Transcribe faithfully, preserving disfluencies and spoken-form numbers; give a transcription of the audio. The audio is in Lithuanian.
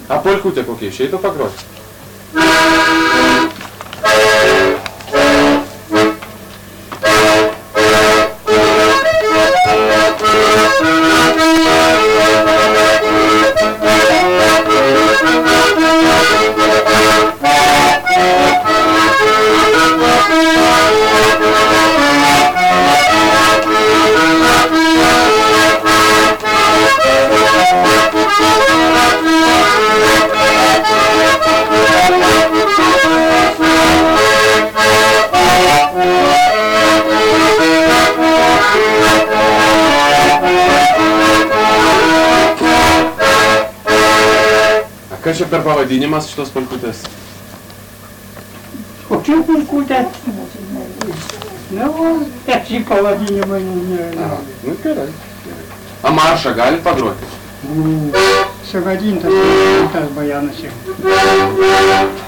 A polkutę kokią išeitų pagroti? Kas čia per pavadinimas šitos polkutės? O čia polkutė? Nu, aš į pavadinimą nežinau. Nu, gerai. A maršą galit pagroti? Sugadintas, tas bajanas jau.